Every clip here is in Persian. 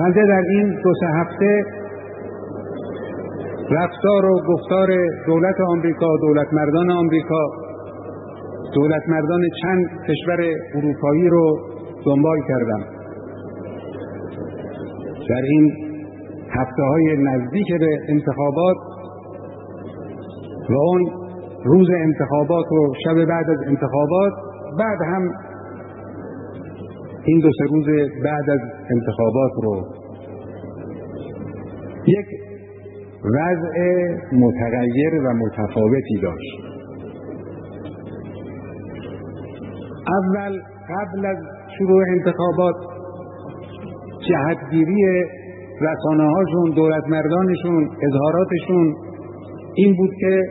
بنده در این 2-3 هفته رفتار و گفتار دولت آمریکا، دولتمردان آمریکا، دولتمردان چند کشور اروپایی رو دنبال کردم. در این هفته‌های نزدیک به انتخابات و اون روز انتخابات و شب بعد از انتخابات، بعد هم این 2-3 روز بعد از انتخابات رو، یک وضع متغیر و متفاوتی داشت. اول قبل از شروع انتخابات جهتگیری رسانه‌هاشون، دولتمردانشون، اظهاراتشون این بود که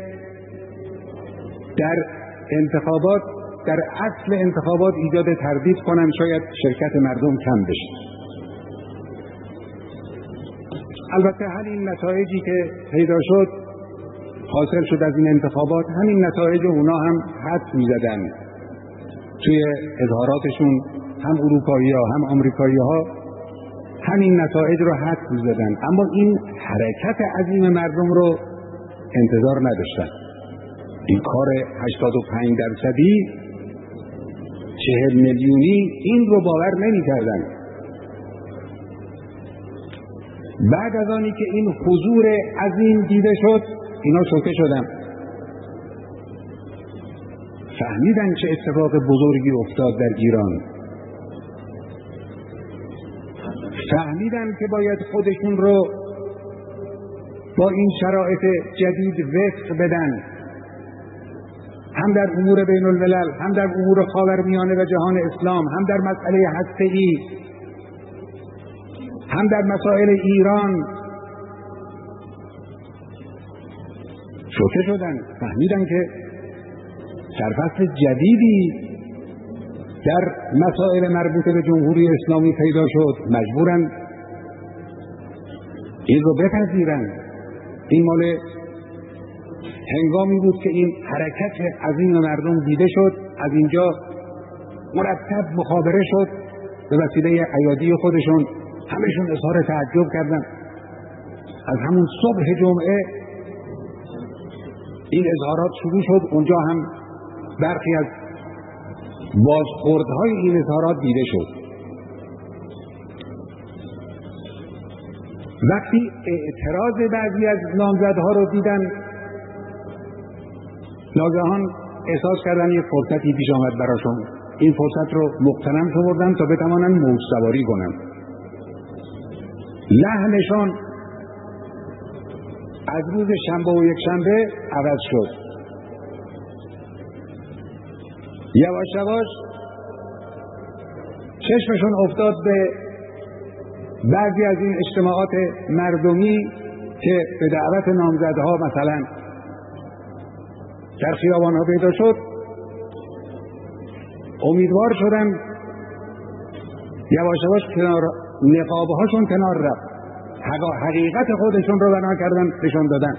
در انتخابات، در اصل انتخابات ایجاد تردید کنن، شاید شرکت مردم کم بشه. البته همین نتایجی که پیدا شد، حاصل شد از این انتخابات، همین نتایج اونا هم حدس می‌زدن توی اظهاراتشون، هم اروپایی‌ها هم آمریکایی‌ها همین نتایج رو حدس می‌زدن، اما این حرکت عظیم مردم رو انتظار نداشتن. این کار 85%، 40 میلیونی، این رو باور نمی‌کردن. بعد از آنی که این حضور عظیم دیده شد، اینا شوکه شدن، فهمیدن چه اتفاق بزرگی افتاد در ایران، فهمیدن که باید خودشون رو با این شرایط جدید وفق بدن، هم در امور بین الملل، هم در امور خاورمیانه و جهان اسلام، هم در مسئله هسته‌ای، هم در مسائل ایران. شوکه شدن، فهمیدن که سرفصل جدیدی در مسائل مربوط به جمهوری اسلامی پیدا شد، مجبورن این رو بپذیرن. این مال هنگامی بود که این حرکت عظیم مردم دیده شد، از اینجا مرتب مخابره شد، به وسیله ایادی خودشون همشون اظهار تعجب کردن. از همون صبح جمعه این اظهارات شروع شد، اونجا هم برخی از بازخوردهای این اظهارات دیده شد. وقتی اعتراض بعضی از نامزدها رو دیدن، ناگهان احساس کردن یک فرصتی پیش آمد براشون، این فرصت رو مغتنم شمردن تا بتوانن موج سواری کنن. لحنشان از روز شنبه و یک شنبه عوض شد. یواش یواش چشمشون افتاد به بعضی از این اجتماعات مردمی که به دعوت نامزدها مثلا در خیابان‌ها پیدا شد. امیدوار شدن، یواش یواش کنار نقابهاشون کنار رفت، حقیقت خودشون رو بنا کردن، نشون دادن.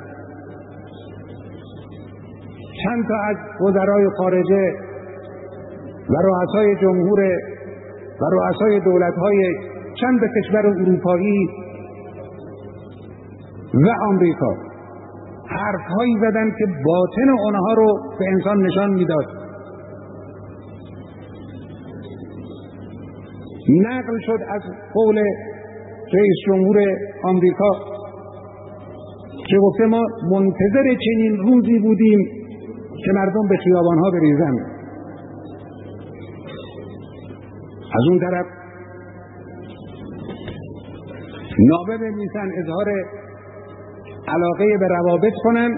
چند تا از وزرای خارجه و رؤسای جمهور و رؤسای دولت‌های چند کشور اروپایی و آمریکا حرف‌هایی زدن که باطن اونها رو به انسان نشان میداد. نقل شد از قول رئیس جمهور آمریکا که گفته ما منتظر چنین روزی بودیم که مردم به خیابان‌ها بریزن. از اون طرف نامه بنویسن، اظهار علاقه به روابط کنن،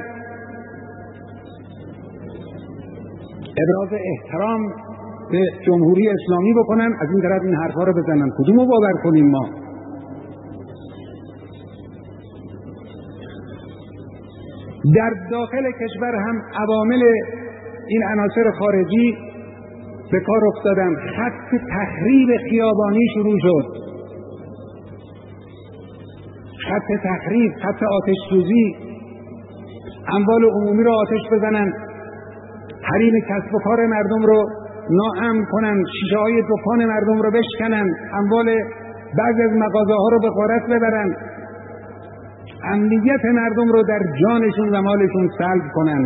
ابراز احترام به جمهوری اسلامی بکنن، از این طرف این حرفا رو بزنن. کدومو باور کنیم ما؟ در داخل کشور هم عوامل این عناصر خارجی به کار افتادن. خط تخریب خیابانی شروع شد، خط تخریب، خط آتش سوزی، اموال عمومی رو آتش بزنن، حریم کسب و کار مردم رو ناامن کنن، شیشه های دکان مردم رو بشکنن، اموال بعضی از مغازه ها رو به غارت ببرن، امنیت مردم رو در جانشون و مالشون سلب کنن.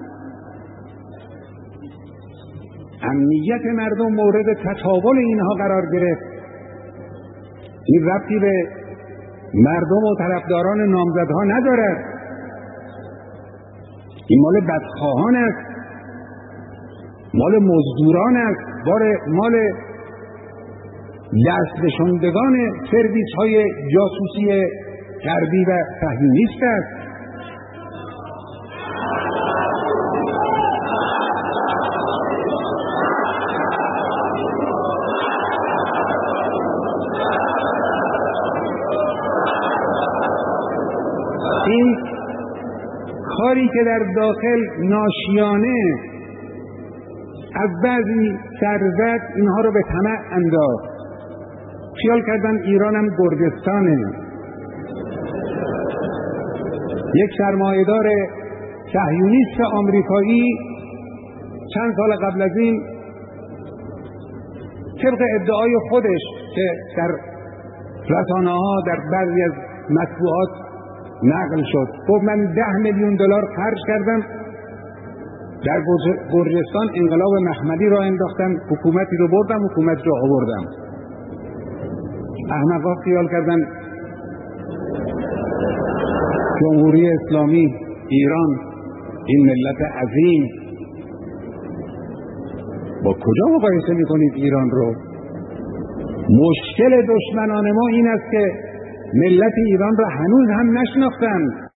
امنیت مردم مورد تطاول اینها قرار گرفت. این ربطی به مردم و طرفداران نامزدها ندارد. این مال بدخواهان است، مال مزدوران است، مال دست نشاندگان سرویس های جاسوسی غربی و صهیونیست است. این کاری که در داخل ناشیانه از بعضی سرزد، اینها رو به طمع انداخت. خیال کردن ایران هم گرجستانه. یک سرمایه‌دار صهیونیست آمریکایی چند سال قبل از این طبق ادعای خودش که در رسانه‌ها در بعضی از مطبوعات نقل شد، گفت من $10 میلیون خرج کردم در گرجستان انقلاب مخملی را انداختم، حکومتی رو بردم، حکومت رو آوردم. احمقا خیال کردن جمهوری اسلامی ایران، این ملت عظیم، با کجا مقایسه میکنید ایران رو؟ مشکل دشمنان ما این است که ملت ایران را هنوز هم نشناختند.